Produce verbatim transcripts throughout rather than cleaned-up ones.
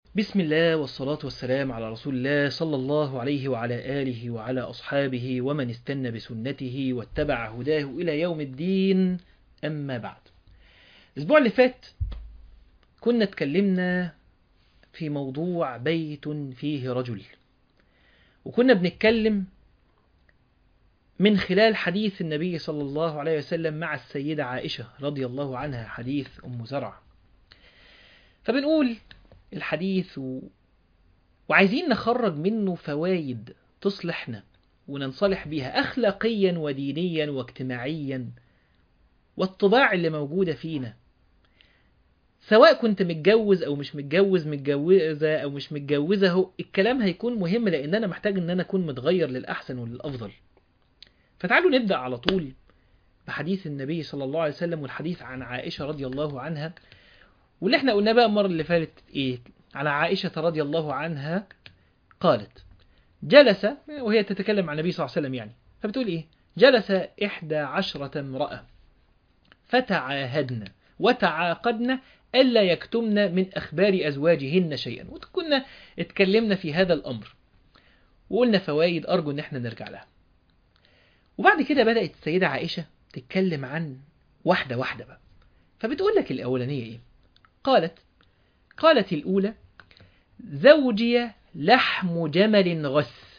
بسم الله والصلاة والسلام على رسول الله صلى الله عليه وعلى آله وعلى أصحابه ومن استنى بسنته واتبع هداه إلى يوم الدين. أما بعد، الأسبوع اللي فات كنا اتكلمنا في موضوع بيت فيه رجل، وكنا بنتكلم من خلال حديث النبي صلى الله عليه وسلم مع السيدة عائشة رضي الله عنها، حديث أم زرع. فبنقول الحديث و... وعايزين نخرج منه فوائد تصلحنا وننصلح بيها أخلاقيا ودينيا واجتماعيا، والطباع اللي موجودة فينا، سواء كنت متجوز أو مش متجوز، متجوزة أو مش متجوزة. هو الكلام هيكون مهم لأن أنا محتاج أن أنا أكون متغير للأحسن وللأفضل. فتعالوا نبدأ على طول بحديث النبي صلى الله عليه وسلم، والحديث عن عائشة رضي الله عنها. واللي احنا قلنا بقى المرة اللي فاتت إيه؟ على عائشة رضي الله عنها قالت: جلس، وهي تتكلم عن النبي صلى الله عليه وسلم يعني، فبتقول إيه؟ جلس إحدى عشرة امرأة فتعاهدن وتعاقدن ألا يكتمن من أخبار أزواجهن شيئا. وكنا اتكلمنا في هذا الأمر وقلنا فوائد أرجو أن احنا نرجع لها. وبعد كده بدأت السيدة عائشة تتكلم عن واحدة واحدة بقى. فبتقول لك الأولانية إيه؟ قالت قالت الأولى: زوجي لحم جمل غث.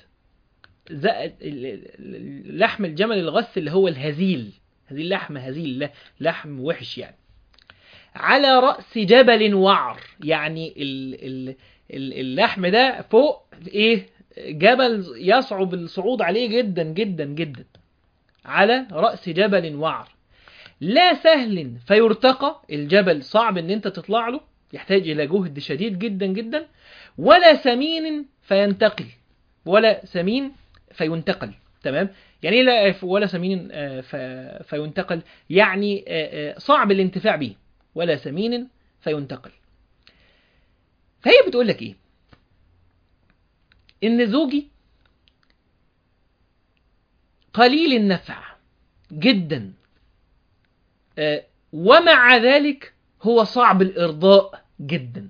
لحم الجمل الغث اللي هو الهزيل، هذه اللحم هزيل، لحم وحش يعني، على رأس جبل وعر. يعني اللحم ده فوق ايه؟ جبل يصعب الصعود عليه جدا جدا جدا، على رأس جبل وعر، لا سهل فيرتقى. الجبل صعب ان انت تطلع له، يحتاج الى جهد شديد جدا جدا. ولا سمين فينتقل، ولا سمين فينتقل. تمام؟ يعني لا ولا سمين فينتقل، يعني صعب الانتفاع به، ولا سمين فينتقل. فهي بتقول لك ايه؟ ان زوجي قليل النفع جدا، ومع ذلك هو صعب الإرضاء جدا.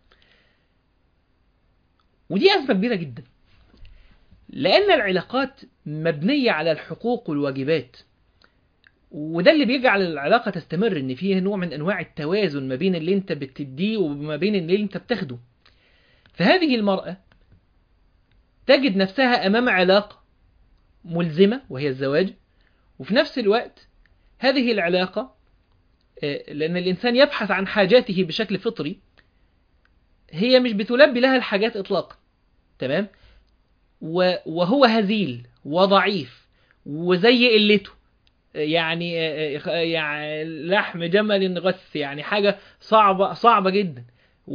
ودي أزمة كبيرة جدا، لأن العلاقات مبنية على الحقوق والواجبات، وده اللي بيجعل العلاقة تستمر، ان فيه نوع من انواع التوازن ما بين اللي انت بتديه وما بين اللي انت بتاخده. فهذه المرأة تجد نفسها امام علاقة ملزمة وهي الزواج، وفي نفس الوقت هذه العلاقة، لان الانسان يبحث عن حاجاته بشكل فطري، هي مش بتلبي لها الحاجات اطلاقا. تمام؟ وهو هزيل وضعيف وزي قلته، يعني يعني لحم جمل غث، يعني حاجة صعبة صعبة جدا،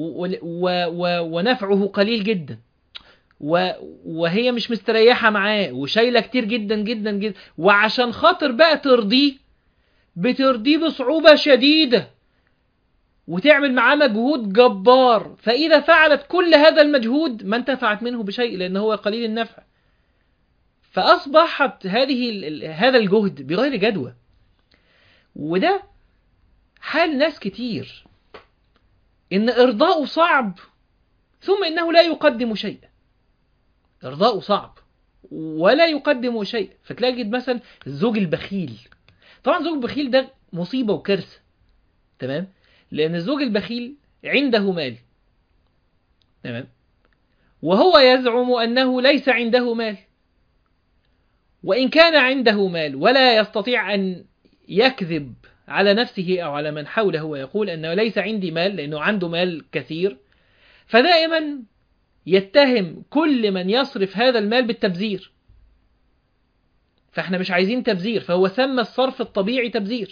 ونفعه قليل جدا، وهي مش مستريحة معاه وشايلة كتير جدا جدا جدا. وعشان خاطر بقى ترضيه، بترضيه بصعوبة شديدة وتعمل معاه مجهود جبار. فإذا فعلت كل هذا المجهود ما انتفعت منه بشيء، لأن هو قليل النفع. فأصبحت هذه هذا الجهد بغير جدوى. وده حال ناس كتير، إن إرضاؤه صعب، ثم إنه لا يقدم شيء. إرضاؤه صعب ولا يقدم شيء. فتلاقي مثلا الزوج البخيل. طبعا الزوج البخيل ده مصيبة وكارثة. تمام؟ لأن الزوج البخيل عنده مال، تمام، وهو يزعم أنه ليس عنده مال. وإن كان عنده مال ولا يستطيع أن يكذب على نفسه أو على من حوله ويقول أنه ليس عندي مال لأنه عنده مال كثير، فدائما يتهم كل من يصرف هذا المال بالتبذير. فاحنا مش عايزين تبذير، فهو سمى الصرف الطبيعي تبذير.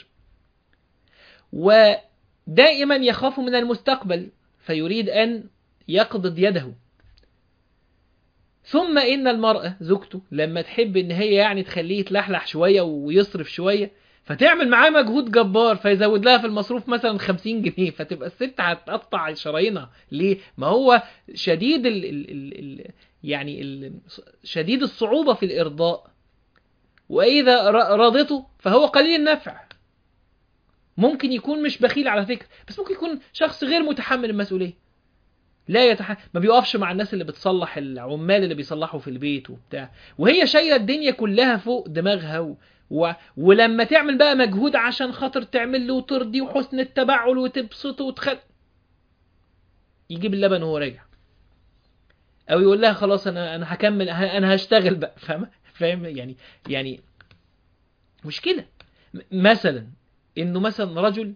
ودائما يخاف من المستقبل فيريد أن يقبض يده. ثم إن المرأة زوجته لما تحب إن هي يعني تخليه يتلحلح شوية ويصرف شوية، فتعمل معاه مجهود جبار، فيزود لها في المصروف مثلا خمسين جنيه، فتبقى الست هتقطع شرايينها. ليه؟ ما هو شديد ال ال ال ال يعني ال شديد الصعوبة في الإرضاء. وإذا رضته فهو قليل النفع. ممكن يكون مش بخيل على فكرة، بس ممكن يكون شخص غير متحمل المسؤولية. لا يتح... ما بيقفش مع الناس اللي بتصلح، العمال اللي بيصلحوا في البيت وبتاع، وهي شايله الدنيا كلها فوق دماغها و... و... ولما تعمل بقى مجهود عشان خاطر تعمل له وترضي وحسن التبعل وتبسطه وتخل، يجيب اللبن وهو راجع، او يقول لها خلاص انا انا هكمل، انا هشتغل بقى. فاهم فاهم يعني يعني مشكله. م- مثلا انه مثلا رجل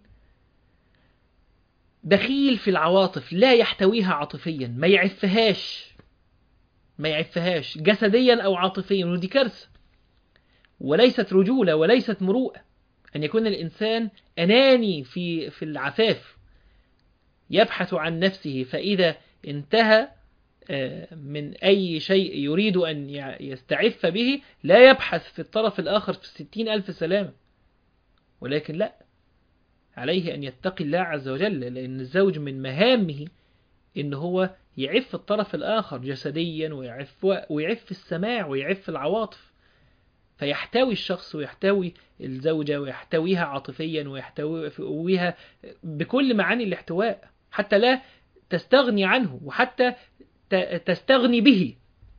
بخيل في العواطف، لا يحتويها عاطفيا، ما يعفهاش ما يعفهاش جسديا او عاطفيا، ودي كارثه، وليست رجوله وليست مروءه ان يكون الانسان اناني في في العفاف، يبحث عن نفسه، فاذا انتهى من أي شيء يريد أن يستعف به لا يبحث في الطرف الآخر في ستين ألف سلامة، ولكن لا، عليه أن يتقي الله عز وجل، لأن الزوج من مهامه إن هو يعف الطرف الآخر جسديا، ويعف, ويعف السماع، ويعف العواطف، فيحتوي الشخص ويحتوي الزوجة ويحتويها عاطفيا ويحتويها بكل معاني الاحتواء، حتى لا تستغني عنه، وحتى تستغني به.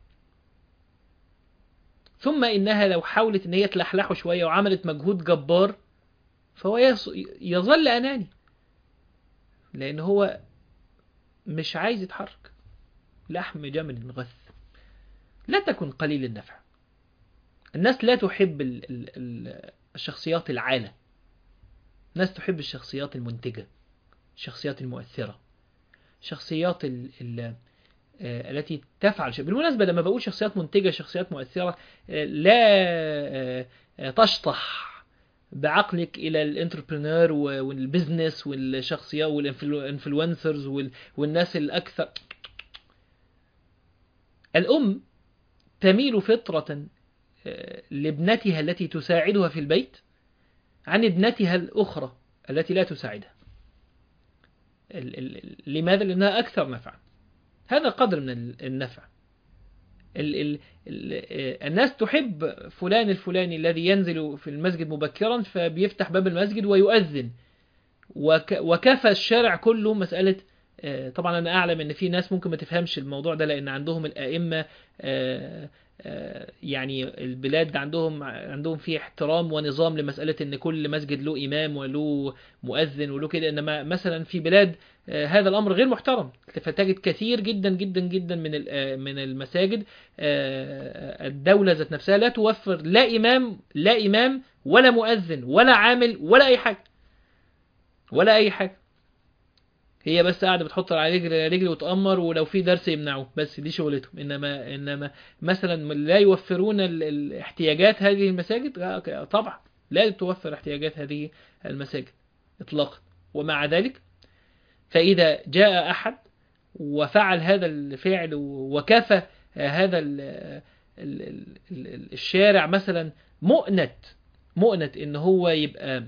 ثم إنها لو حاولت إن هي تلحلحه شوية وعملت مجهود جبار، فهو يظل أناني، لأن هو مش عايز يتحرك، لحم جمل غث. لا تكن قليل النفع. الناس لا تحب ال ال ال الشخصيات العالة، الناس تحب الشخصيات المنتجة، الشخصيات المؤثرة، الشخصيات ال ال التي تفعل شيء. بالمناسبة لما بقول شخصيات منتجة، شخصيات مؤثرة، لا تشطح بعقلك إلى الانتربرنور والبزنس والشخصيات والانفلونسرز والناس الأكثر. الأم تميل فطرة لابنتها التي تساعدها في البيت عن ابنتها الأخرى التي لا تساعدها. لماذا؟ لأنها أكثر نفعا. هذا قدر من النفع. ال ال ال الناس تحب فلان الفلاني الذي ينزل في المسجد مبكرا فبيفتح باب المسجد ويؤذن، وك وكفى الشارع كله مسألة. طبعا أنا أعلم أن في ناس ممكن ما تفهمش الموضوع ده، لأن عندهم الآئمة، يعني البلاد عندهم عندهم فيه احترام ونظام لمسألة أن كل مسجد له إمام وله مؤذن وله كده. إنما مثلا في بلاد هذا الأمر غير محترم، فتجد كثير جدا جدا جدا من من المساجد الدولة ذات نفسها لا توفر لا إمام لا إمام ولا مؤذن ولا عامل ولا أي حاجة ولا أي حاجة. هي بس قاعدة بتحط على رجل رجل وتأمر، ولو في درس يمنعوه، بس دي شغلتهم. إنما إنما مثلا لا يوفرون الاحتياجات هذه المساجد. طبعا لا توفر احتياجات هذه المساجد إطلاقا. ومع ذلك فإذا جاء أحد وفعل هذا الفعل وكفى هذا الشارع مثلا مؤنت مؤنت إن هو يبقى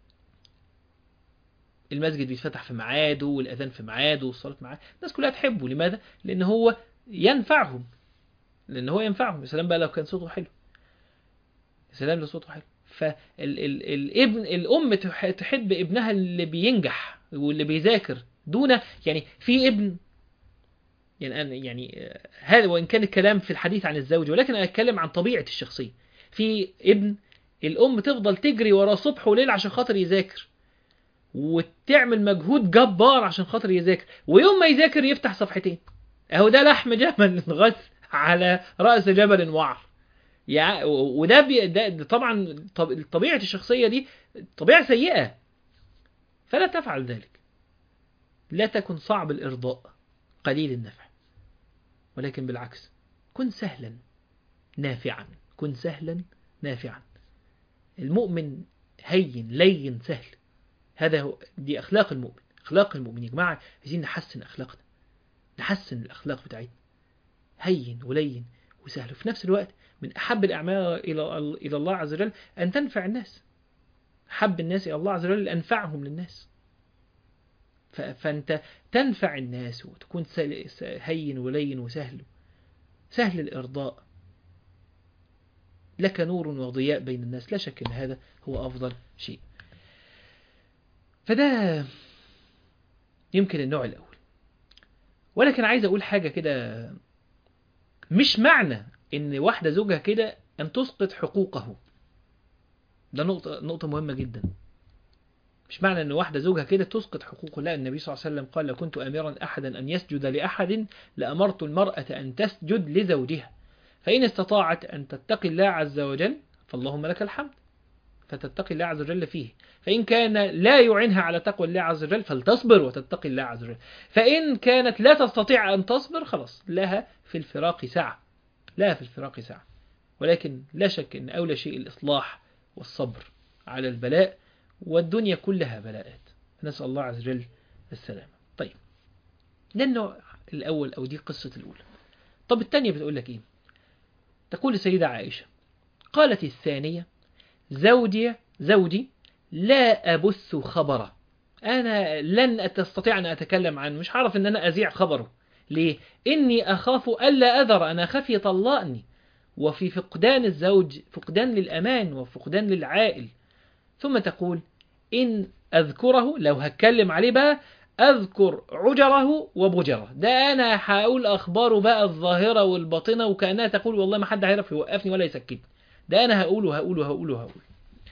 المسجد بيتفتح في ميعاده والأذان في ميعاده والصلاة في ميعاده، الناس كلها تحبه. لماذا؟ لأن هو ينفعهم لأن هو ينفعهم. السلام بقى لو كان صوته حلو، السلام لو صوته حلو. فالابن الأم تحب ابنها اللي بينجح واللي بيذاكر دون، يعني في ابن، يعني أنا يعني هذا وإن كان الكلام في الحديث عن الزوج، ولكن أنا أتكلم عن طبيعة الشخصية. في ابن الأم تفضل تجري وراه صبح وليل عشان خاطر يذاكر، وتعمل مجهود جبار عشان خاطر يذاكر، ويوم ما يذاكر يفتح صفحتين. اهو ده لحم جمل غث على رأس جبل وعر. يعني وده بي ده طبعا طبيعة الشخصية دي طبيعة سيئة، فلا تفعل ذلك. لا تكن صعب الإرضاء قليل النفع، ولكن بالعكس كن سهلا نافعا. كن سهلا نافعا. المؤمن هين لين سهل. هذا هو دي أخلاق المؤمن. أخلاق المؤمن يا جماعة، عايزين نحسن أخلاقنا، نحسن الأخلاق بتاعتنا. هين ولين وسهل. في نفس الوقت من أحب الأعمال إلى إلى الله عز وجل أن تنفع الناس. حب الناس إلى الله عز وجل أنفعهم للناس. فأنت تنفع الناس وتكون هين ولين وسهل، سهل الإرضاء، لك نور وضياء بين الناس. لا شك أن هذا هو أفضل شيء. فده يمكن النوع الأول. ولكن عايز أقول حاجة كده، مش معنى إن واحدة زوجها كده أن تسقط حقوقه. ده نقطة نقطة مهمة جدا. مش معنى أن واحدة زوجها كده تسقط حقوقه، لا. النبي صلى الله عليه وسلم قال: لو كنت أميرا أحدا أن يسجد لأحد لأمرت المرأة أن تسجد لزوجها، فإن استطاعت أن تتقي الله عز وجل فاللهم لك الحمد، فتتقي الله عز وجل فيه. فإن كان لا يعنها على تقوى الله عز وجل فلتصبر وتتقي الله عز وجل. فإن كانت لا تستطيع أن تصبر خلاص لها في الفراق سعة، لها في الفراق سعة. ولكن لا شك أن أولى شيء الإصلاح والصبر على البلاء، والدنيا كلها بلاءات، نسأل الله عز وجل السلامة. طيب، ده النوع الأول، أو دي قصة الأولى. طب الثانية بتقول لك إيه؟ تقول السيدة عائشة: قالت الثانية: زوجي زوجي لا أبث خبره، أنا لن تستطيع أن أتكلم عنه، مش عارف أن أنا أذيع خبره. ليه؟ إني أخاف ألا أذر، أنا خاف يطلقني. وفي فقدان الزوج فقدان للأمان وفقدان للعائل. ثم تقول: إن أذكره، لو هتكلم عليه بقى، أذكر عجره وبجره، ده أنا هقول أخباره بقى الظاهرة والباطنة، وكأنها تقول والله ما حد هيعرف يوقفني ولا يسكتني، ده أنا هقول وهقول وهقول وهقول.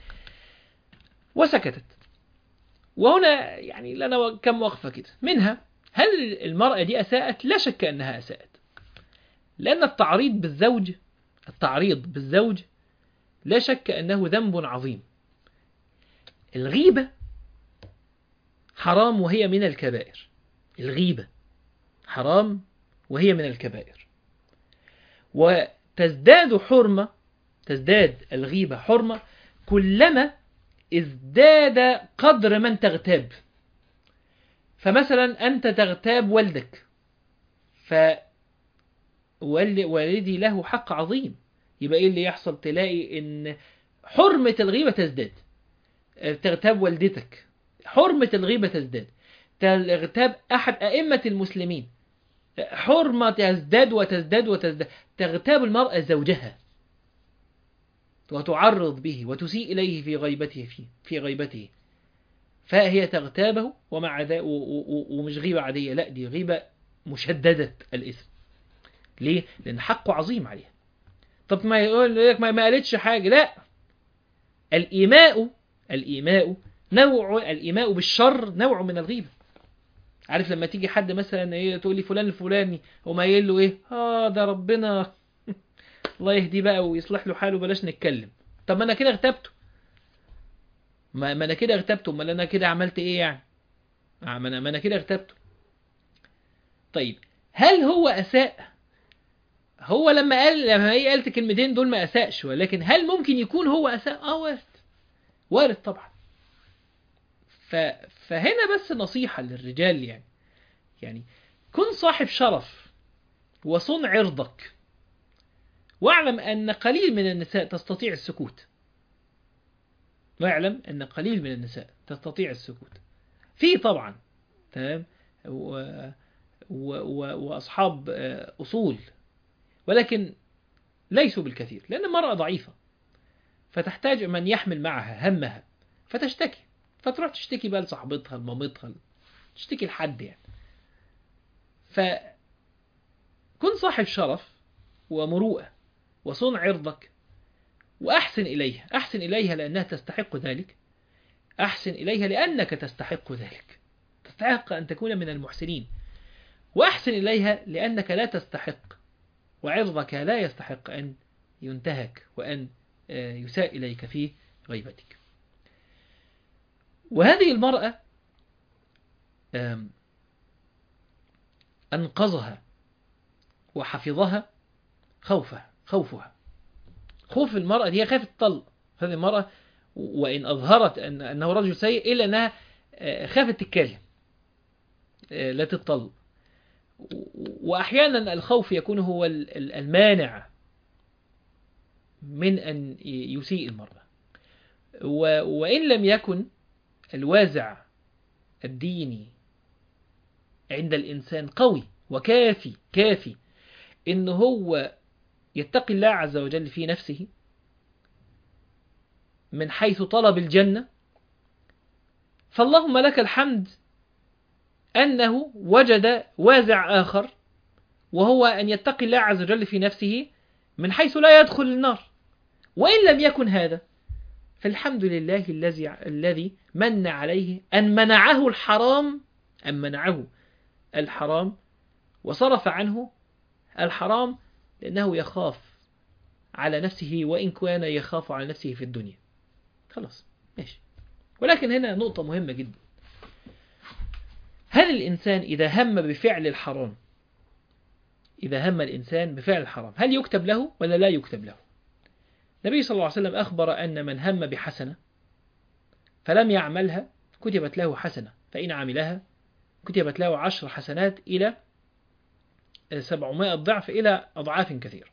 وسكتت. وهنا يعني لنا كم وقفة كده. منها: هل المرأة دي أساءت؟ لا شك أنها أساءت، لأن التعريض بالزوج التعريض بالزوج لا شك أنه ذنب عظيم. الغيبة حرام وهي من الكبائر، الغيبة حرام وهي من الكبائر. وتزداد حرمة تزداد الغيبة حرمة كلما ازداد قدر من تغتاب. فمثلا أنت تغتاب والدك، فوالدي له حق عظيم، يبقى إيه اللي يحصل؟ تلاقي إن حرمة الغيبة تزداد. تغتاب والدتك، حرمة الغيبة تزداد. تغتاب أحد أئمة المسلمين، حرمة تزداد وتزداد وتزداد. تغتاب المرأة زوجها وتعرض به وتسيء إليه في غيبته في, في غيبته، فهي تغتابه ومع ذا ومش غيبة عادية، لا، دي غيبة مشددة الإثم. ليه؟ لأن حقه عظيم عليها. طب ما يقول لك ما قالتش حاجة، لا. الإيماء الإيماء نوع الإيماء بالشر نوع من الغيبة. عارف لما تيجي حد مثلا ايه تقول لي فلان الفلاني، وما يقول له ايه؟ اه ده ربنا الله يهديه بقى ويصلح له حاله، بلاش نتكلم. طب ما انا كده اغتبته، ما, ما انا كده اغتبته، ما انا كده عملت ايه يعني؟ ما انا ما انا كده اغتبته. طيب، هل هو اساء؟ هو لما قال لما هي قالت الكلمتين دول ما اساءش، ولكن هل ممكن يكون هو اساء؟ اه وارد، وارد طبعا. ف... فهنا بس نصيحة للرجال، يعني يعني كن صاحب شرف وصن عرضك، واعلم أن قليل من النساء تستطيع السكوت. واعلم أن قليل من النساء تستطيع السكوت. في طبعا تمام و... و... و... وأصحاب أصول، ولكن ليسوا بالكثير، لأن المرأة ضعيفة، فتحتاج من يحمل معها همها، فتشتكي، فتروح تشتكي بقى لصاحبتها لمامتها، تشتكي لحد يعني. فكن صاحب شرف ومروءة وصن عرضك، وأحسن إليها. أحسن إليها لأنها تستحق ذلك، أحسن إليها لأنك تستحق ذلك، تستحق أن تكون من المحسنين. وأحسن إليها لأنك لا تستحق، وعرضك لا يستحق أن ينتهك وأن يساء إليك في غيبتك. وهذه المرأة أنقذها وحفظها خوفها خوفها خوف المرأة دي، خافت الطلق. هذه المرأة وإن أظهرت أن أنه رجل سيء إلا أنها خافت تتكلم لا تطلق. وأحيانا الخوف يكون هو المانع من أن يسيء المرأة. وإن لم يكن الوازع الديني عند الإنسان قوي وكافي كافي إن هو يتقي الله عز وجل في نفسه من حيث طلب الجنة، فاللهم لك الحمد أنه وجد وازع آخر، وهو أن يتقي الله عز وجل في نفسه من حيث لا يدخل النار. وإن لم يكن هذا فالحمد لله الذي الذي من عليه أن منعه الحرام، أن منعه الحرام وصرف عنه الحرام، لأنه يخاف على نفسه وإن كان يخاف على نفسه في الدنيا. خلاص ماشي. ولكن هنا نقطة مهمة جدا، هل الإنسان إذا هم بفعل الحرام، إذا هم الإنسان بفعل الحرام هل يكتب له ولا لا يكتب له؟ النبي صلى الله عليه وسلم أخبر أن من هم بحسنة فلم يعملها كتبت له حسنة، فإن عملها كتبت له عشر حسنات إلى سبعمائة ضعف إلى أضعاف كثيرة.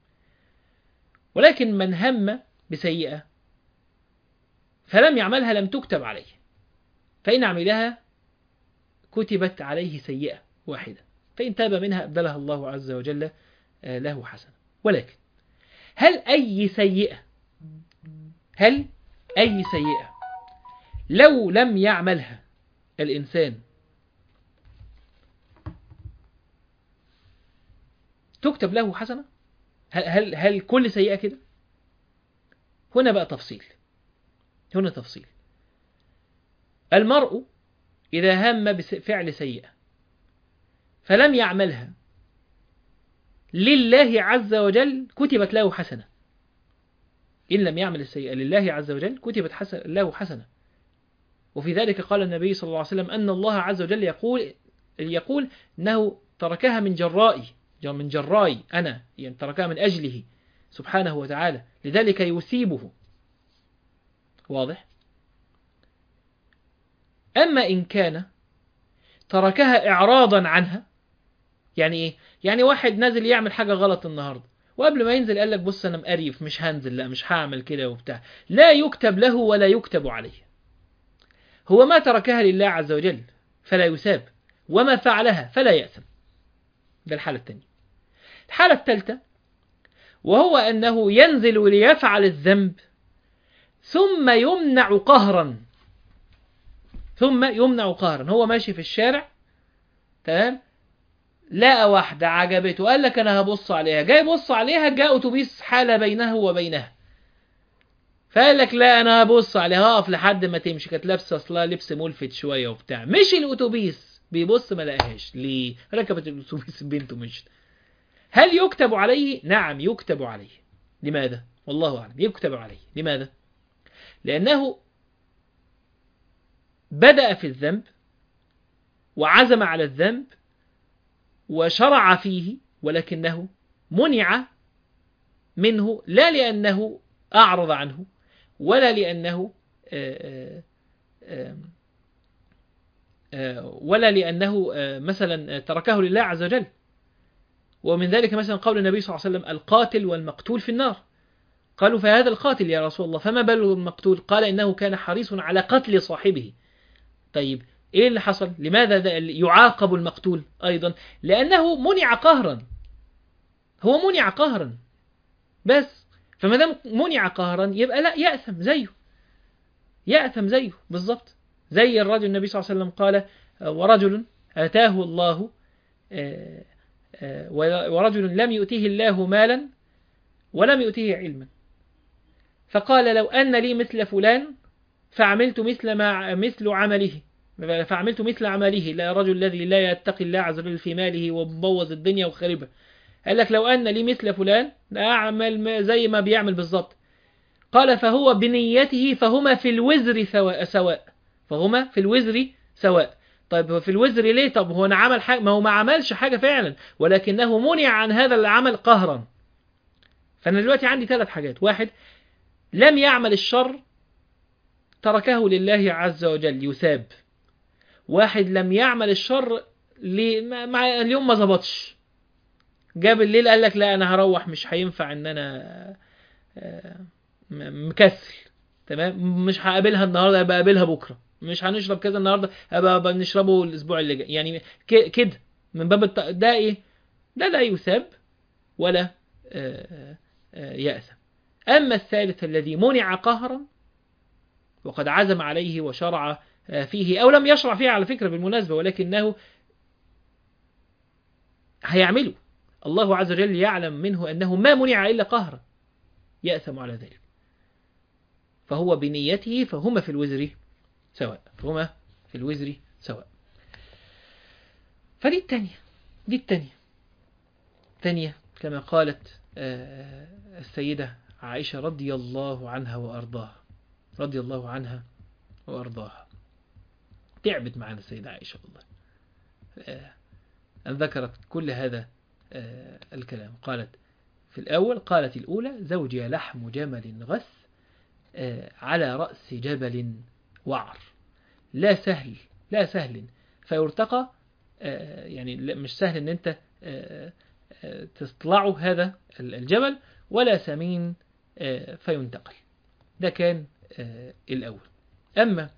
ولكن من هم بسيئة فلم يعملها لم تكتب عليه، فإن عملها كتبت عليه سيئة واحدة، فإن تاب منها أبدلها الله عز وجل له حسنة. ولكن هل أي سيئة هل أي سيئة لو لم يعملها الإنسان تكتب له حسنة؟ هل, هل, هل كل سيئة كده؟ هنا بقى تفصيل، هنا تفصيل. المرء إذا هم بفعل سيئة فلم يعملها لله عز وجل كتبت له حسنة. إن لم يعمل السيئة لله عز وجل كتبت حسن له حسنة. وفي ذلك قال النبي صلى الله عليه وسلم أن الله عز وجل يقول يقول أنه تركها من جرائي، من جرائي أنا، يعني تركها من أجله سبحانه وتعالى، لذلك يثيبه. واضح؟ أما إن كان تركها إعراضا عنها، يعني إيه؟ يعني واحد نازل يعمل حاجة غلط النهاردة، وقبل ما ينزل قال لك بص أنا مقريف مش هنزل، لا مش هعمل كده وبتاع، لا يكتب له ولا يكتب عليه. هو ما تركها لله عز وجل فلا يثاب، وما فعلها فلا يأثم. ده الحالة الثانية. الحالة الثالثة وهو أنه ينزل ليفعل الذنب ثم يمنع قهرا، ثم يمنع قهرا. هو ماشي في الشارع تمام، لقى واحدة عجبته قال لك أنا هبص عليها، جاي بص عليها جاء أتوبيس حال بينه وبينها، فقال لك لا أنا هبص عليها هقف لحد ما تمشي، كانت لابسة أصلا لبس ملفت شوية وبتاع، مشي الأتوبيس بيبص ما لقاهاش، ليه؟ ركبت الأتوبيس بنته مشت. هل يكتب عليه؟ نعم يكتب عليه. لماذا؟ والله أعلم يكتب عليه. لماذا؟ لأنه بدأ في الذنب وعزم على الذنب وشرع فيه، ولكنه منع منه لا لأنه أعرض عنه ولا لأنه آآ آآ آآ ولا لأنه مثلا تركه لله عز وجل. ومن ذلك مثلا قول النبي صلى الله عليه وسلم القاتل والمقتول في النار. قالوا فهذا القاتل يا رسول الله فما بال المقتول؟ قال إنه كان حريص على قتل صاحبه. طيب إيه اللي حصل؟ لماذا يعاقب المقتول أيضا؟ لأنه منع قهرا، هو منع قهرا بس، فما دام منع قهرا يبقى لا يأثم زيه، يأثم زيه بالضبط. زي الرجل النبي صلى الله عليه وسلم قال ورجل آتاه الله ورجل لم يؤتيه الله مالا ولم يؤتيه علما، فقال لو أن لي مثل فلان فعملت مثل ما مثل عمله فعملت مثل عمله. لا رجل الذي لا يتقي الله عز وجل في ماله ومبوظ الدنيا وخربها، قال لك لو أن لي مثل فلان أعمل زي ما بيعمل بالضبط. قال فهو بنيته فهما في الوزر سواء، فهما في الوزر سواء. طيب هو في الوزر ليه؟ طب هو أنا عمل حاجة؟ ما هو ما عملش حاجة فعلا، ولكنه منع عن هذا العمل قهرا. فأنا دلوقتي عندي ثلاث حاجات: واحد لم يعمل الشر تركه لله عز وجل يثاب. واحد لم يعمل الشر مع اليوم ما ظبطش، جاب الليل قال لك لا انا هروح مش هينفع ان انا مكسل تمام، مش هقابلها النهارده ابقى اقابلها بكره، مش هنشرب كذا النهارده ابقى نشربه الاسبوع اللي جاي، يعني كده من باب الت... ده ايه؟ ده لا يثاب ولا يأثم. اما الثالث الذي منع قهرا وقد عزم عليه وشرع فيه أو لم يشرع فيه على فكرة بالمناسبة، ولكنه هيعمله، الله عز وجل يعلم منه أنه ما منع إلا قهرا، يأثم على ذلك. فهو بنيته فهما في الوزر سواء، فهما في الوزر سواء. فدي التانية، دي التانية تانية كما قالت السيدة عائشة رضي الله عنها وأرضاها، رضي الله عنها وأرضاها. تعبت معنا السيدة عائشة والله أن ذكرت كل هذا الكلام. قالت في الأول، قالت الأولى: زوجي لحم جمل غث على رأس جبل وعر، لا سهل لا سهل فيرتقى، يعني مش سهل ان انت تطلعه هذا الجبل، ولا سمين فينتقل. ده كان الأول. أما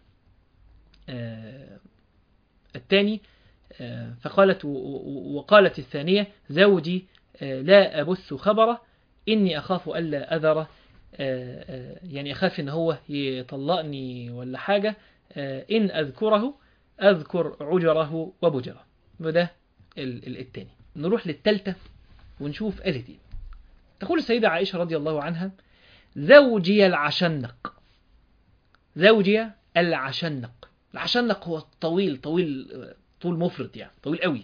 الثاني فقالت وقالت الثانية: زوجي لا أبث خبره إني أخاف ألا أذره، يعني أخاف إن هو يطلقني ولا حاجة، إن أذكره أذكر عجره وبجره. وده الثاني. نروح للثالثة ونشوف قالت إيه. تقول السيدة عائشة رضي الله عنها: زوجي العشنق، زوجي العشنق. العشنق هو طويل طويل طول مفرط، يعني طويل قوي.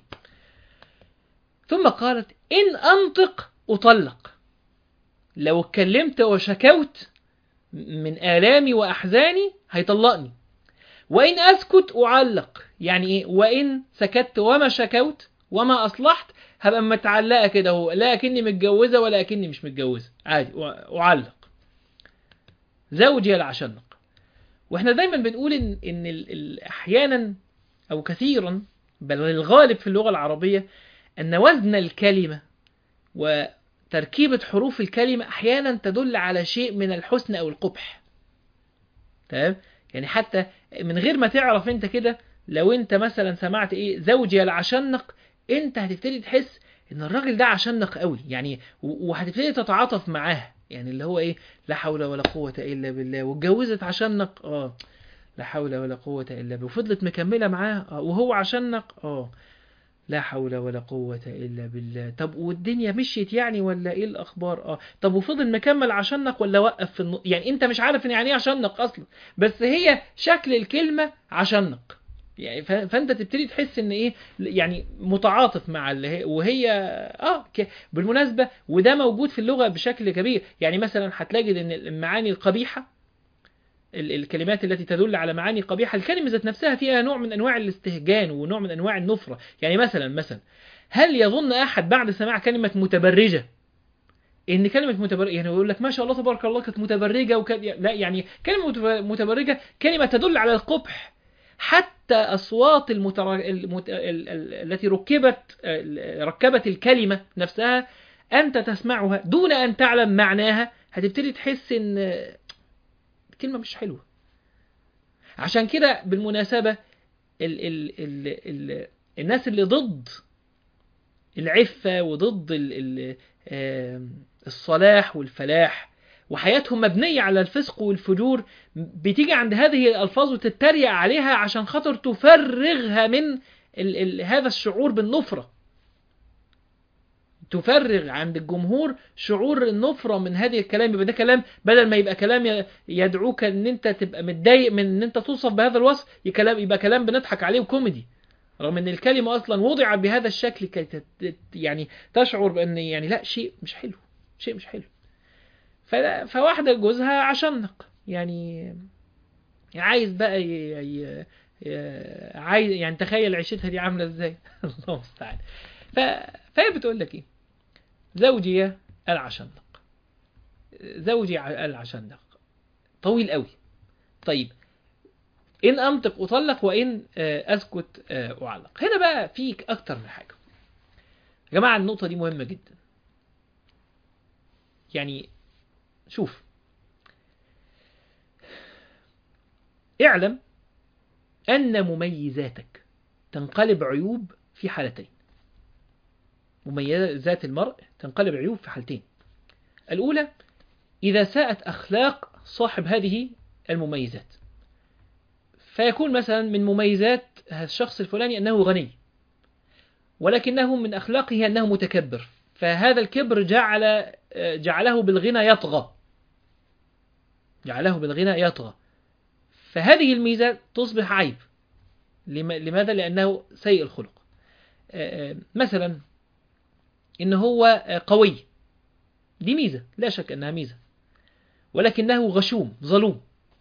ثم قالت: إن أنطق أطلق، لو اتكلمت وشكوت من آلامي وأحزاني هيطلقني، وإن أسكت أعلق، يعني إيه؟ وإن سكت وما شكوت وما أصلحت هبقى متعلقة كده، هو لا أكني متجوزة ولا أكني مش متجوزة، عادي أعلق. زوجي العشنق. وإحنا دايما بنقول إن, إن أحيانا أو كثيرا، بل الغالب في اللغة العربية، أن وزن الكلمة وتركيبة حروف الكلمة أحيانا تدل على شيء من الحسن أو القبح. تمام؟ يعني حتى من غير ما تعرف انت كده، لو انت مثلا سمعت ايه زوجي العشنق، انت هتبتدي تحس ان الراجل ده عشنق قوي، يعني وهتبتدي تتعاطف معاه، يعني اللي هو ايه، لا حول ولا قوة الا بالله، واتجوزت عشنق، اه لا حول ولا قوة الا بالله، وفضلت مكملة معاه اه وهو عشنق، اه لا حول ولا قوة إلا بالله. طب والدنيا مشيت يعني ولا إيه الأخبار؟ آه طب وفضل مكمل عشنق ولا وقف في النص؟ يعني أنت مش عارف إن يعني إيه عشنق أصلا، بس هي شكل الكلمة عشنق، يعني فأنت تبتدي تحس إن إيه، يعني متعاطف مع اللي هي، وهي آه بالمناسبة وده موجود في اللغة بشكل كبير. يعني مثلا هتلاقي إن المعاني القبيحة، الكلمات التي تدل على معاني قبيحة، الكلمة ذات نفسها فيها نوع من أنواع الاستهجان ونوع من أنواع النفرة. يعني مثلا مثلا هل يظن أحد بعد سماع كلمة متبرجة إن كلمة متبرجة، يعني يقول لك ما شاء الله تبارك الله كانت متبرجة وكان، لا، يعني كلمة متبرجة كلمة تدل على القبح. حتى أصوات المتر... المت... ال... ال... التي ركبت ركبت الكلمة نفسها أنت تسمعها دون أن تعلم معناها، هتبتدي تحس إن كلمة مش حلوة. عشان كده بالمناسبة ال ال ال ال الناس اللي ضد العفة وضد ال ال الصلاح والفلاح وحياتهم مبنية على الفسق والفجور، بتيجي عند هذه الألفاظ وتتريق عليها عشان خاطر تفرغها من ال ال هذا الشعور بالنفرة، تفرغ عند الجمهور شعور النفرة من هذه الكلام. يبقى ده كلام بدل ما يبقى كلام يدعوك ان انت تبقى متضايق من ان انت توصف بهذا الوصف، يبقى كلام بنضحك عليه وكوميدي، رغم ان الكلمة اصلا وضعت بهذا الشكل كي يعني تشعر بان يعني لا، شيء مش حلو، شيء مش حلو. فواحدة جوزها عشنق، يعني عايز بقى ي... ي... عايز يعني تخيل عيشتها دي عاملة ازاي. الله المستعان. ف... فهي بتقول لك ايه، زوجي العشنق، زوجي العشنق طويل قوي. طيب إن أنطق أطلق وإن أسكت أعلق. هنا بقى فيك أكتر من حاجة يا جماعة، النقطة دي مهمة جدا. يعني شوف، اعلم أن مميزاتك تنقلب عيوب في حالتين. مميزات المرء تنقلب عيوب في حالتين. الأولى إذا ساءت أخلاق صاحب هذه المميزات، فيكون مثلا من مميزات الشخص الفلاني أنه غني، ولكنه من أخلاقه أنه متكبر، فهذا الكبر جعل جعله بالغنى يطغى جعله بالغنى يطغى فهذه الميزة تصبح عيب. لماذا؟ لأنه سيء الخلق. مثلا إن هو قوي، دي ميزة لا شك أنها ميزة، ولكنه غشوم ظلوم.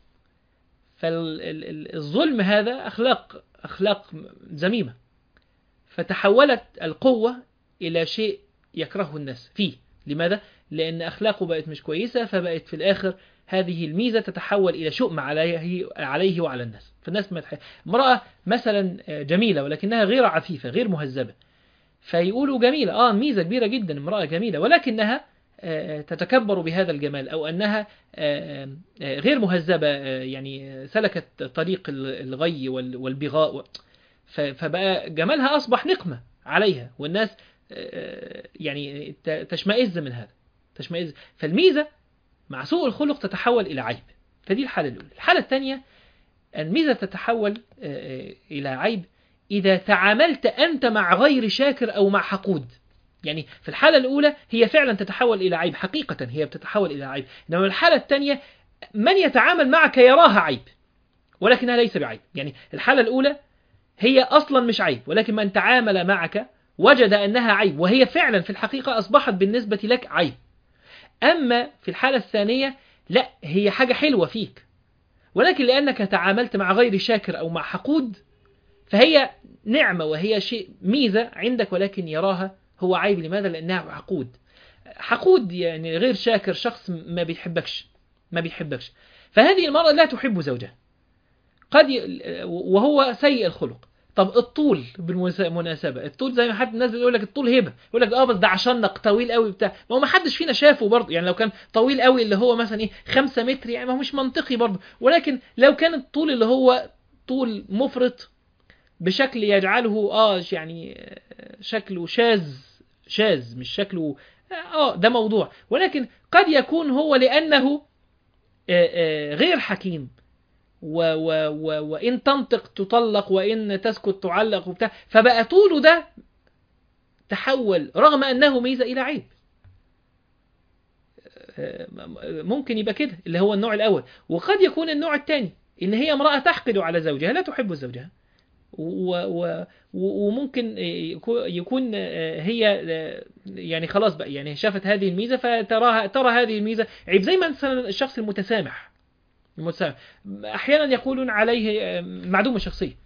فالظلم هذا أخلاق أخلاق ذميمة، فتحولت القوة إلى شيء يكرهه الناس فيه. لماذا؟ لأن أخلاقه بقت مش كويسة، فبقت في الآخر هذه الميزة تتحول إلى شؤم عليه عليه وعلى الناس. فالناس ما تحب امرأة مثلا جميلة ولكنها غير عفيفة غير مهذبة، فيقولوا جميلة، آه ميزة كبيرة جدا، امرأة جميلة، ولكنها تتكبر بهذا الجمال، أو أنها غير مهذبة، يعني سلكت طريق الغي والبغاء، فبقى جمالها أصبح نقمة عليها، والناس يعني تشمئز من هذا تشمئز. فالميزة مع سوء الخلق تتحول إلى عيب. فدي الحالة الأولى. الحالة الثانية، الميزة تتحول إلى عيب إذا تعاملت أنت مع غير شاكر أو مع حقود. يعني في الحالة الأولى هي فعلا تتحول إلى عيب، حقيقة هي بتتحول إلى عيب. إنما الحالة الثانية من يتعامل معك يراها عيب ولكنها ليس بعيب. يعني الحالة الأولى هي أصلا مش عيب، ولكن من تعامل معك وجد أنها عيب، وهي فعلا في الحقيقة أصبحت بالنسبة لك عيب. أما في الحالة الثانية لا، هي حاجة حلوة فيك، ولكن لأنك تعاملت مع غير شاكر أو مع حقود فهي نعمة وهي شيء ميزة عندك، ولكن يراها هو عيب. لماذا؟ لأنها حقود. حقود يعني غير شاكر، شخص ما بيحبكش ما بيحبكش فهذه المرأة لا تحب زوجها قد ي... وهو سيء الخلق. طب الطول بالمناسبة، الطول زي ما حد الناس بيقول لك الطول هبة، يقول لك اه بس ده عشان نق طويل قوي بتاع، ما هو ما حدش فينا شافه برضه. يعني لو كان طويل قوي اللي هو مثلا ايه خمسة متر، يعني ما هو مش منطقي برضه. ولكن لو كان الطول اللي هو طول مفرط بشكل يجعله اه يعني شكله شاذ شاذ مش شكله اه ده موضوع. ولكن قد يكون هو لأنه آه آه غير حكيم، و و و وإن تنطق تطلق وإن تسكت تعلق وبتاع، فبقى طوله ده تحول رغم أنه ميزة إلى عيب. ممكن يبقى كده اللي هو النوع الأول. وقد يكون النوع الثاني إن هي امرأة تحقد على زوجها، لا تحب زوجها، وممكن يكون هي يعني خلاص بقى يعني شافت هذه الميزة فتراها ترى هذه الميزة عيب. زي مثلا الشخص المتسامح المتسامح أحيانا يقولون عليه معدوم الشخصية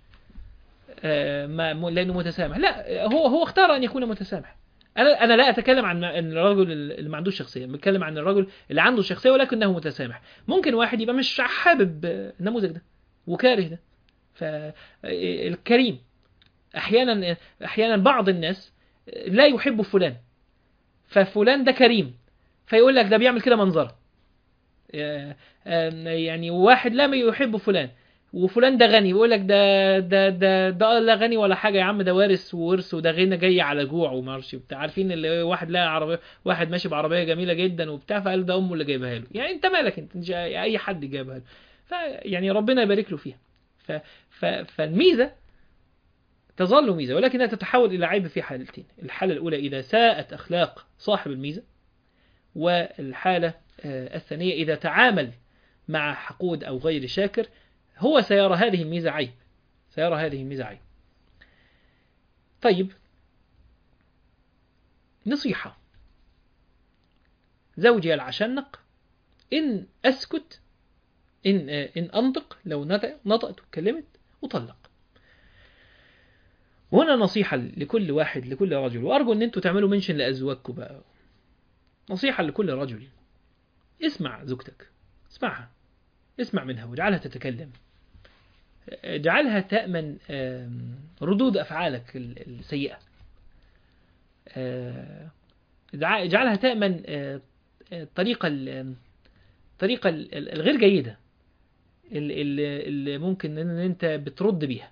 لأنه متسامح. لا، هو هو اختار أن يكون متسامح. أنا أنا لا أتكلم عن الرجل اللي ما عندوش شخصية، بتكلم عن الرجل اللي عنده شخصية ولكنه متسامح. ممكن واحد يبقى مش حابب النموذج ده وكاره ده. فالكريم أحيانا أحيانا بعض الناس لا يحب فلان، ففلان ده كريم فيقول لك ده بيعمل كده منظره. يعني واحد لا يحب فلان وفلان ده غني ويقول لك ده ده ده ده لا غني ولا حاجه يا عم، ده وارث وورث، وده غنى جاي على جوع وما اعرفش بتاع. عارفين اللي واحد لا عربيه، واحد ماشي بعربيه جميله جدا وبتاع، فقال ده امه اللي جايبها له. يعني انت مالك انت، اي حد جايبها له، فيعني ربنا يبارك له فيها. ف ف فالميزه تظل ميزه ولكنها تتحول الى عيب في حالتين. الحاله الاولى اذا ساءت اخلاق صاحب الميزه، والحاله الثانيه اذا تعامل مع حقود او غير شاكر، هو سيرى هذه الميزة عيب سيرى هذه الميزة عيب. طيب، نصيحة: زوجي العشنق، إن أسكت إن إن أنطق، لو نطقت وكلمت وطلق. وهنا نصيحة لكل واحد لكل رجل، وأرجو أن أنتوا تعملوا منشن لأزواجكم بقى. نصيحة لكل رجل: اسمع زوجتك، اسمعها، اسمع منها واجعلها تتكلم، اجعلها تأمن ردود أفعالك السيئة، اجعلها تأمن الطريقة الطريقة الغير جيدة اللي ممكن ان انت بترد بيها.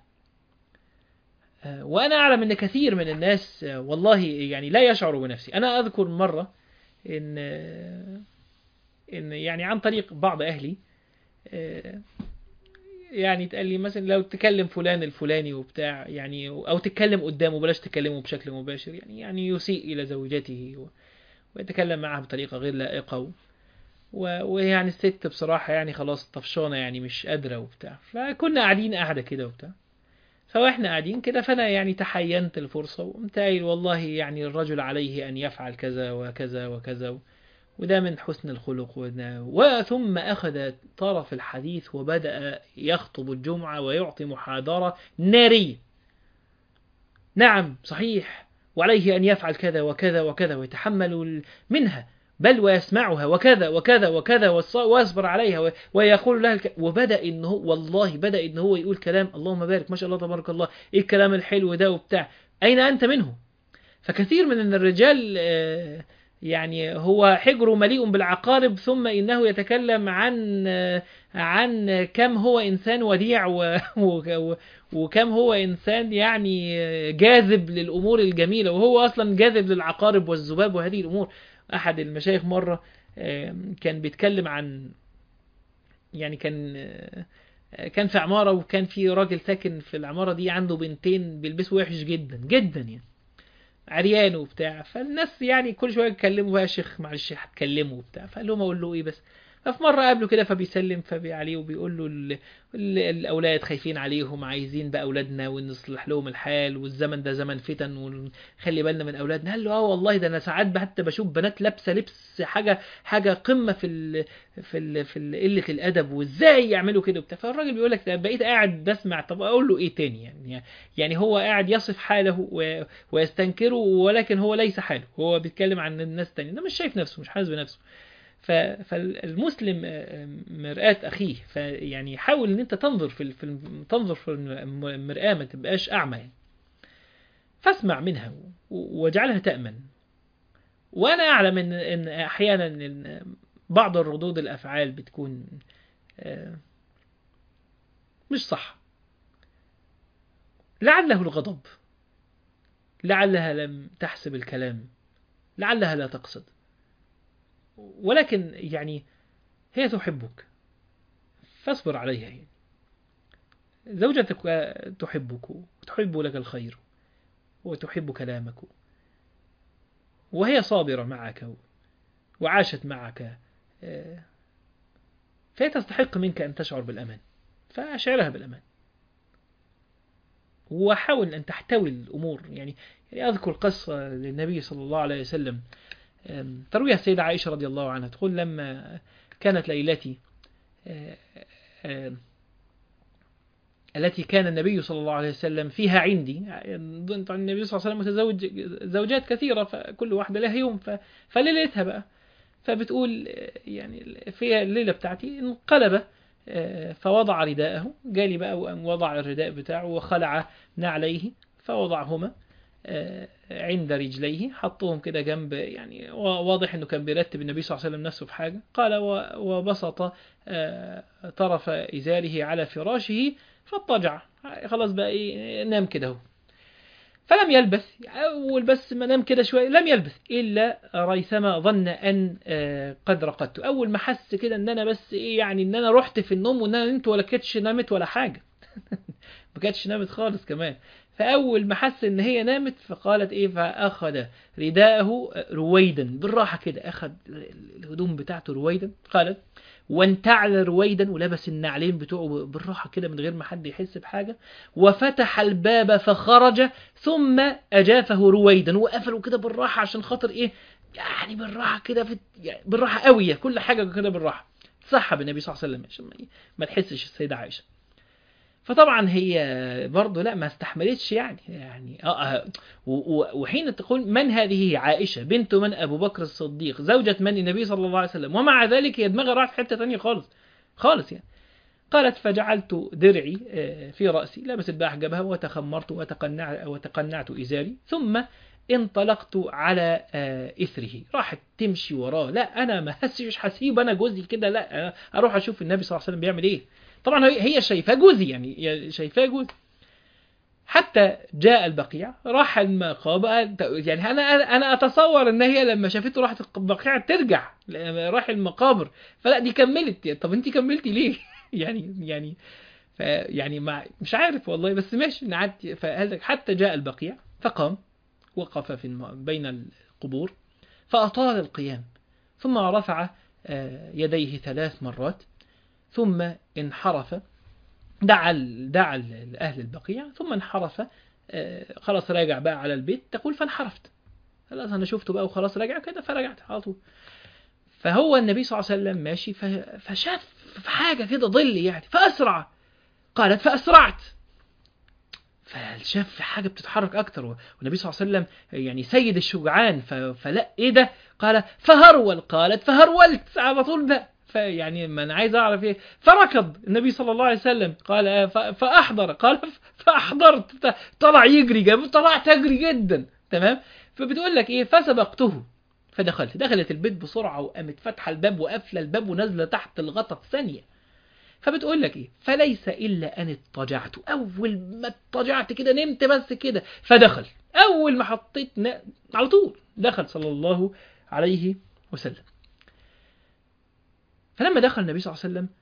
وانا اعلم ان كثير من الناس والله يعني لا يشعروا بنفسي. انا اذكر مرة ان ان يعني عن طريق بعض اهلي يعني تقال لي مثلا لو تكلم فلان الفلاني وبتاع يعني، او تتكلم قدامه بلاش تكلمه بشكل مباشر يعني يعني يسيء الى زوجته ويتكلم معها بطريقة غير لائقة و... و- ويعني الست بصراحة يعني خلاص طفشانة يعني مش قادرة وبتاع، فكنا قاعدين قاعدة كده وبتاع، فاحنا قاعدين كده فانا يعني تحينت الفرصة وقمت قايل والله يعني الرجل عليه ان يفعل كذا وكذا وكذا، وده من حسن الخلق وده- وثم أخذ طرف الحديث وبدأ يخطب الجمعة ويعطي محاضرة نارية. نعم صحيح، وعليه أن يفعل كذا وكذا وكذا ويتحمل منها بل ويسمعها وكذا وكذا وكذا ويصبر عليها و- ويقول لها الك... وبدأ إن هو والله بدأ إن هو يقول كلام اللهم بارك ما شاء الله تبارك الله، إيه الكلام الحلو ده وبتاع، أين أنت منه؟ فكثير من الرجال آه، يعني هو حجره مليء بالعقارب، ثم إنه يتكلم عن آه، عن كم هو إنسان وديع و- و- وكم هو إنسان يعني آه، جاذب للأمور الجميلة، وهو أصلا جاذب للعقارب والذباب وهذه الأمور. أحد المشايخ مرة آه، كان بيتكلم عن يعني كان آه، كان في عمارة، وكان في راجل ساكن في العمارة دي عنده بنتين بيلبسوا وحش جدا جدا يعني عريان وبتاع، فالناس يعني كل شويه يتكلموا بقى يا شيخ معلش هتكلموا وبتاع، فقال لهم اقول له ايه بس. ففي مره قابله كده فبيسلم فبي عليه وبيقول له ال... ال... الاولاد خايفين عليهم عايزين بقى اولادنا ونصلح لهم الحال، والزمن ده زمن فتن ونخلي بالنا من اولادنا. قال له اه والله ده انا ساعات حتى بشوف بنات لابسه لبس حاجه حاجه قمه في ال... في ال... في ال- قله الادب، وازاي يعملوا كده وبتاع. فالراجل بيقول لك بقيت قاعد بسمع، طب اقول له ايه تاني يعني يعني هو قاعد يصف حاله و... ويستنكره، ولكن هو ليس حاله، هو بيتكلم عن الناس التانية، ده مش شايف نفسه مش حاسس بنفسه. ف... فالمسلم مرآة أخيه، فيعني حاول إن أنت تنظر في ال- في ال- تنظر في المرآة، ما تبقاش أعمى يعني. فاسمع منها و- واجعلها تأمن. وأنا أعلم إن إن أحيانا إن بعض الردود الأفعال بتكون آه، مش صح، لعله الغضب، لعلها لم تحسب الكلام، لعلها لا تقصد، ولكن يعني هي تحبك فاصبر عليها يعني. زوجتك تحبك وتحب لك الخير وتحب كلامك، وهي صابرة معك وعاشت معك، آه، فهي تستحق منك أن تشعر بالأمان، فأشعرها بالأمان. وحاول أن تحتوي الأمور يعني. يعني أذكر قصة للنبي صلى الله عليه وسلم آم، ترويها السيدة عائشة رضي الله عنها، تقول لما كانت ليلتي آه، آه، التي كان النبي صلى الله عليه وسلم فيها عندي، طبعا النبي صلى الله عليه وسلم متزوج زوجات كثيرة فكل واحدة لها يوم، ف... فليلتها بقى، فبتقول يعني في الليلة بتاعتي انقلب آه، فوضع رداءه، جالي بقى وقام وضع الرداء بتاعه وخلع نعليه فوضعهما آه، عند رجليه، حطهم كده جنب يعني، واضح انه كان بيرتب النبي صلى الله عليه وسلم نفسه في حاجة. قال و- وبسط آه، طرف إزاره على فراشه فاضطجع، خلاص بقى ايه نام كده اهو. فلم يلبث أول بس ما نام كده شوية لم يلبث إلا ريثما ظن أن آه، قد رقدت. أول ما حس كده أن أنا بس إيه يعني أن أنا رحت في النوم وأن أنا نمت ولا كانتش نامت ولا حاجة ما كانتش نامت خالص كمان. فأول ما حس إن هي نامت فقالت إيه، فأخذ رداءه رويدا بالراحة كده، أخذ الهدوم بتاعته رويدا، قالت وانتعل رويدا ولبس النعلين بتوعه بالراحة كده من غير ما حد يحس بحاجة، وفتح الباب فخرج ثم أجافه رويدا وقفله كده بالراحة عشان خاطر إيه يعني بالراحة كده في يعني بالراحة قوية كل حاجة كده بالراحة، صحب النبي صلى الله عليه وسلم عشان ما ما تحسش السيدة عائشة. فطبعا هي برضه لا ما استحملتش يعني يعني اه آه، و- و- وحين تقول من هذه عائشة بنت من أبو بكر الصديق زوجة من النبي صلى الله عليه وسلم، ومع ذلك هي دماغها راحت في حتة ثانية خالص خالص يعني. قالت فجعلت درعي آه، في رأسي، لبست بقى حجابها وتخمرت وتقنع وتقنعت إزاري، ثم انطلقت على آه، إثره، راحت تمشي وراه. لا أنا ما هسيش حسيب أنا جوزي كده، لا أنا أروح أشوف النبي صلى الله عليه وسلم بيعمل إيه. طبعا هي هي شايفاه جوزي يعني شايفاه جوزي. حتى جاء البقيع، راح المقابر يعني انا انا اتصور ان هي لما شافته راحت البقيع ترجع راح المقابر، فلا دي كملت. طب انت كملتي ليه يعني يعني فيعني مع مش عارف والله، بس ماشي نعدي. فهذا حتى جاء البقيع فقام، وقف في الم... بين القبور فأطال القيام، ثم رفع يديه ثلاث مرات، ثم انحرف دعا دعا لأهل البقيع، ثم انحرف. خلاص راجع بقى على البيت. تقول فانحرفت، خلاص أنا شفته بقى وخلاص راجع كده، فرجعت على طول. فهو النبي صلى الله عليه وسلم ماشي، فشاف في حاجة كده ظل يعني فأسرع. قالت فأسرعت، فشاف حاجة بتتحرك أكتر، والنبي صلى الله عليه وسلم يعني سيد الشجعان، فلا إيه ده؟ قال فهرول. قالت فهرولت على طول بقى. فيعني ما أنا عايز أعرف إيه. فركض النبي صلى الله عليه وسلم، قال فأحضر. قال فأحضرت، طلع يجري، جاب طلعت أجري جدا. تمام. فبتقول لك إيه؟ فسبقته فدخلت دخلت البيت بسرعة، وقامت فتح الباب وقفل الباب ونازلة تحت الغطا في ثانية. فبتقول لك ايه؟ فليس الا ان اضطجعت، اول ما اضطجعت كده نمت بس كده. فدخل اول ما حطيت ن... على طول دخل صلى الله عليه وسلم. فلما دخل النبي صلى الله عليه وسلم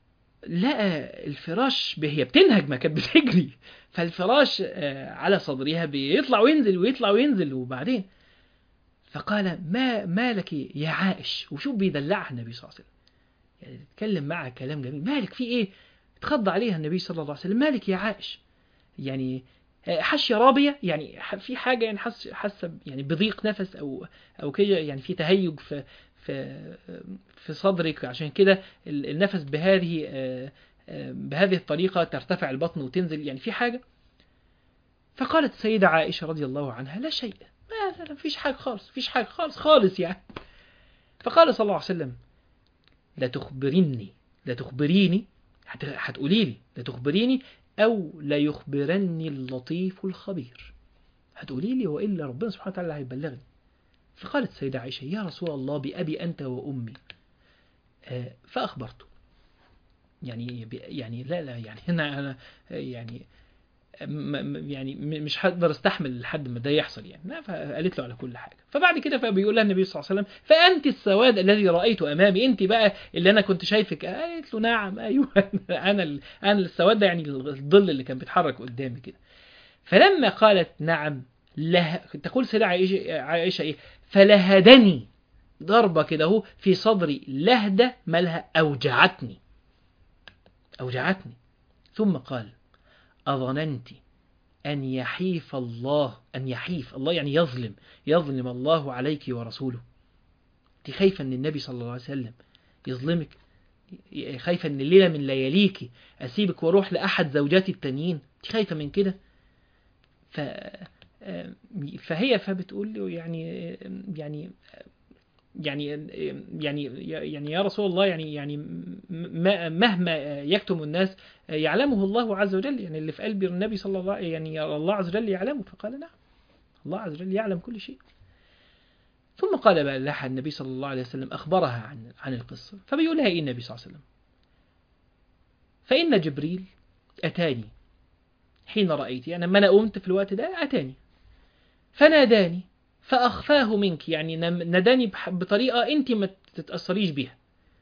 لقى الفراش هي بتنهج، ما كانت بتجري، فالفراش على صدرها بيطلع وينزل ويطلع وينزل. وبعدين فقال ما مالك يا عائش، وشوف بيدلعها النبي صلى الله عليه وسلم، يعني تتكلم معها كلام جميل. مالك في ايه؟ اتخض عليها النبي صلى الله عليه وسلم. مالك يا عائش؟ يعني حشية رابية، يعني في حاجة يعني حس حس يعني بضيق نفس او او كده، يعني في تهيج في في في صدرك، عشان كده النفس بهذه بهذه الطريقة ترتفع البطن وتنزل، يعني في حاجة. فقالت السيدة عائشة رضي الله عنها لا شيء، ما لا فيش حاجة خالص، فيش حاجة خالص خالص يعني. فقال صلى الله عليه وسلم لا تخبريني لا تخبريني هتقولي لي لا تخبريني أو لا يخبرني اللطيف الخبير، هتقولي لي وإلا ربنا سبحانه وتعالى هيبلغني. فقالت السيدة عائشة يا رسول الله بأبي أنت وأمي. آه فأخبرته، يعني يعني لا لا يعني أنا أنا يعني يعني مش هقدر استحمل لحد ما ده يحصل يعني. فقالت له على كل حاجة. فبعد كده فبيقول لها النبي صلى الله عليه وسلم فأنت السواد الذي رأيت أمامي، أنت بقى اللي أنا كنت شايفك. قالت له نعم أيوة أنا أنا السواد ده، يعني الظل اللي كان بيتحرك قدامي كده. فلما قالت نعم له، تقول سيدة عائشة, عائشة إيه؟ فلهدني ضربة كده هو في صدري، لهدة مالها أوجعتني أوجعتني ثم قال أظننت أن يحيف الله أن يحيف الله يعني يظلم يظلم الله عليك ورسوله؟ أنت خايفة أن النبي صلى الله عليه وسلم يظلمك؟ خايفة أن الليلة من لياليك أسيبك وروح لأحد زوجاتي التانيين؟ أنت خايفة من كده؟ ف... فهي فبتقول له يعني يعني يعني يعني يعني يا رسول الله، يعني يعني مهما يكتم الناس يعلمه الله عز وجل، يعني اللي في قلب النبي صلى الله عليه يعني الله عز وجل يعلمه. فقال نعم الله عز وجل يعلم كل شيء. ثم قال بقى لها النبي صلى الله عليه وسلم أخبرها عن عن القصة. فبيقول لها إيه النبي صلى الله عليه وسلم؟ فإن جبريل أتاني حين رأيت، يعني لما أنا قمت في الوقت ده أتاني فناداني فأخفاه منك، يعني ناداني بطريقة أنت ما تتأثريش بيها،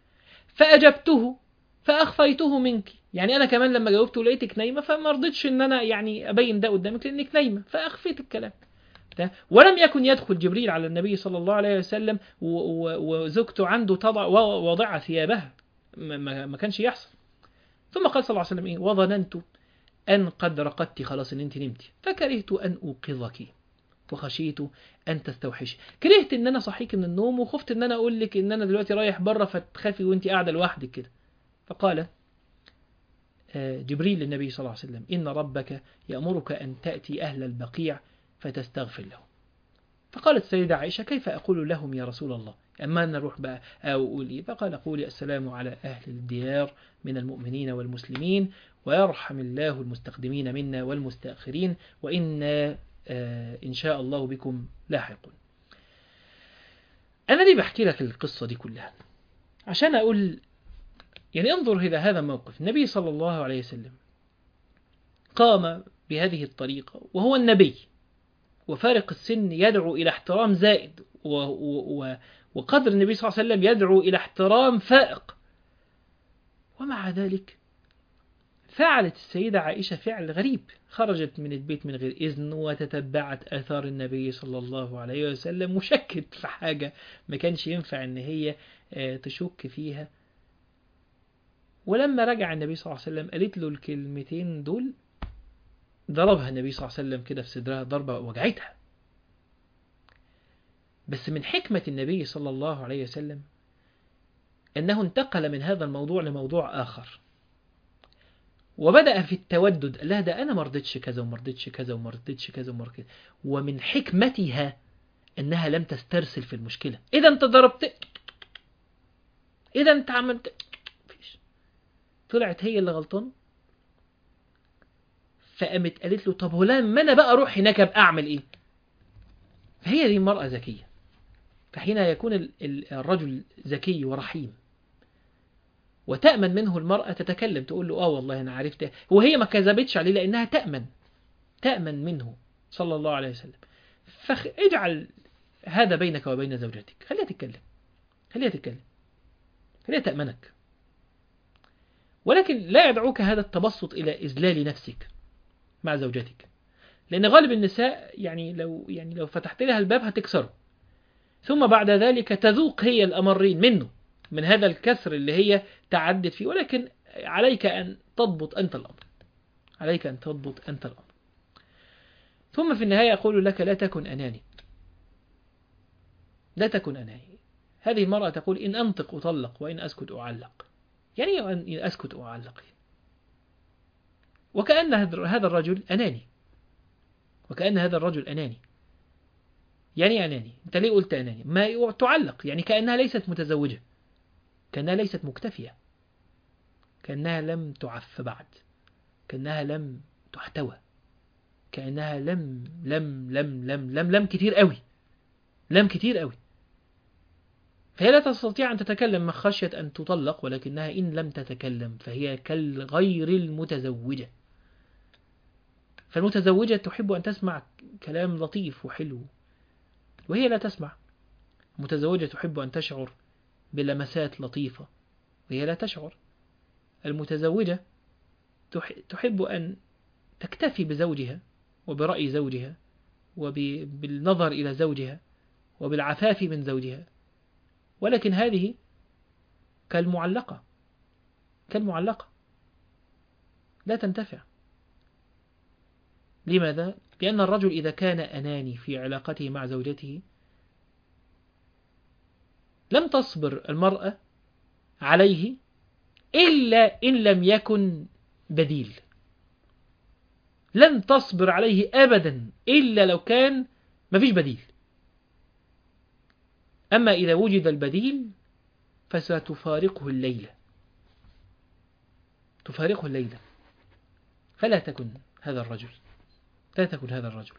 فأجبته فأخفيته منك، يعني أنا كمان لما جاوبته لقيتك نايمة فما رضيتش إن أنا يعني أبين ده قدامك لأنك نايمة، فأخفيت الكلام. ولم يكن يدخل جبريل على النبي صلى الله عليه وسلم وزوجته عنده تضع وضع ثيابها، ما كانش يحصل. ثم قال صلى الله عليه وسلم إيه؟ وظننت أن قد رقدت، خلاص إن أنت نمتي، فكرهت أن أوقظك وخشيت أن تستوحشي، كرهت إن أنا صحيك من النوم وخفت إن أنا أقول لك إن أنا دلوقتي رايح بره فتخافي وأنت قاعدة لوحدك كده. فقال جبريل للنبي صلى الله عليه وسلم إن ربك يأمرك أن تأتي أهل البقيع فتستغفر لهم. فقالت السيدة عائشة كيف أقول لهم يا رسول الله؟ أما أن نروح بقى أو أقولي؟ فقال قولي السلام على أهل الديار من المؤمنين والمسلمين، ويرحم الله المستقدمين منا والمستأخرين، وإنا آه إن شاء الله بكم لاحقون. أنا ليه بحكي لك القصة دي كلها؟ عشان أقول يعني انظر إلى هذا الموقف. النبي صلى الله عليه وسلم قام بهذه الطريقة وهو النبي، وفارق السن يدعو إلى احترام زائد، و و وقدر النبي صلى الله عليه وسلم يدعو إلى احترام فائق، ومع ذلك فعلت السيدة عائشة فعل غريب، خرجت من البيت من غير إذن وتتبعت آثار النبي صلى الله عليه وسلم، وشكت في حاجة ما كانش ينفع إن هي تشك فيها. ولما رجع النبي صلى الله عليه وسلم قالت له الكلمتين دول، ضربها النبي صلى الله عليه وسلم كده في صدرها ضربة وجعتها. بس من حكمة النبي صلى الله عليه وسلم أنه انتقل من هذا الموضوع لموضوع آخر، وبدأ في التودد. قال لها ده أنا مرضتش كذا ومرضتش كذا ومرضتش كذا ومرضتش كذا. ومن حكمتها أنها لم تسترسل في المشكلة. إذا أنت ضربت، إذا أنت عملت، فيش. طلعت هي اللي غلطان. فقامت قالت له طب ولما أنا بقى أروح هناك أبقى أعمل إيه؟ فهي دي المرأة ذكية. فحين يكون الرجل ذكي ورحيم وتأمن منه المرأة، تتكلم تقول له آه والله أنا عرفت، وهي ما كذبتش عليه لأنها تأمن تأمن منه صلى الله عليه وسلم. فاجعل هذا بينك وبين زوجتك، خليها تتكلم، خليها تتكلم، خليها تأمنك. ولكن لا يدعوك هذا التبسط إلى إذلال نفسك مع زوجتك، لأن غالب النساء يعني لو يعني لو فتحت لها الباب هتكسره، ثم بعد ذلك تذوق هي الأمرين منه، من هذا الكسر اللي هي تعدت فيه. ولكن عليك أن تضبط أنت الأمر، عليك أن تضبط أنت الأمر. ثم في النهاية أقول لك لا تكن أناني، لا تكن أناني. هذه المرأة تقول إن أنطق أطلق وإن أسكت أعلق. يعني إن أسكت أعلق، وكأن هذا الرجل أناني، وكأن هذا الرجل أناني. يعني أناني، أنت ليه قلت أناني؟ ما تعلق، يعني كأنها ليست متزوجة، كأنها ليست مكتفية، كأنها لم تعف بعد، كأنها لم تحتوى، كأنها لم لم لم لم لم لم كتير قوي، لم كتير قوي. فهي لا تستطيع أن تتكلم مخشية أن تطلق، ولكنها إن لم تتكلم فهي كالغير المتزوجة. فالمتزوجة تحب أن تسمع كلام لطيف وحلو، وهي لا تسمع. المتزوجة تحب أن تشعر بلمسات لطيفة، وهي لا تشعر. المتزوجة تحب أن تكتفي بزوجها وبرأي زوجها وبالنظر إلى زوجها وبالعفاف من زوجها، ولكن هذه كالمعلقة، كالمعلقة لا تنتفع. لماذا؟ لأن الرجل إذا كان أناني في علاقته مع زوجته لم تصبر المرأة عليه إلا إن لم يكن بديل، لن تصبر عليه أبدا إلا لو كان مفيش بديل. أما إذا وجد البديل فستفارقه الليلة، تفارقه الليلة. فلا تكن هذا الرجل، لا تكن هذا الرجل.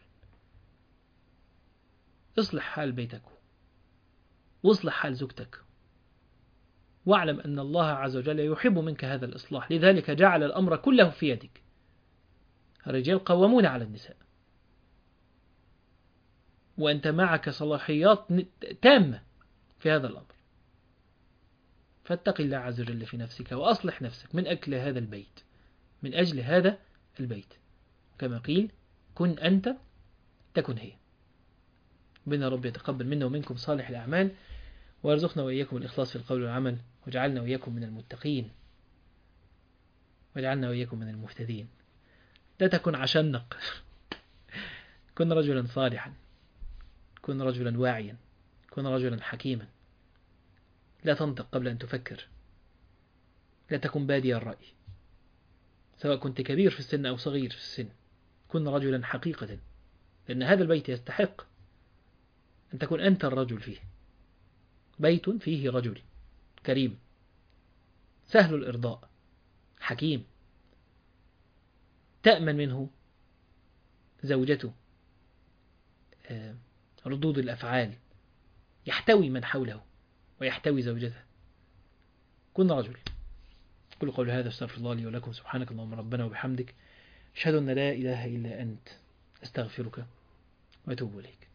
اصلح حال بيتك واصلح حال زوجتك، واعلم أن الله عز وجل يحب منك هذا الإصلاح، لذلك جعل الأمر كله في يدك. الرجال قوامون على النساء، وأنت معك صلاحيات تامة في هذا الأمر. فاتق الله عز وجل في نفسك وأصلح نفسك من أجل هذا البيت، من أجل هذا البيت. كما قيل كن أنت تكن هي. بنا رب يتقبل منا ومنكم صالح الأعمال، وارزقنا وإياكم الإخلاص في القول والعمل، واجعلنا وإياكم من المتقين، واجعلنا وإياكم من المهتدين. لا تكن عشنق، كن رجلا صالحا، كن رجلا واعيا، كن رجلا حكيما. لا تنطق قبل أن تفكر، لا تكن بادي الرأي، سواء كنت كبير في السن أو صغير في السن. كن رجلا حقيقة، لأن هذا البيت يستحق أن تكون أنت الرجل فيه. بيت فيه رجل كريم سهل الإرضاء حكيم، تأمن منه زوجته ردود الأفعال، يحتوي من حوله ويحتوي زوجته. كن رجل. كل قول هذا استغفر الله لي ولكم. سبحانك اللهم ربنا وبحمدك، أشهد أن لا إله إلا أنت، أستغفرك وأتوب إليك.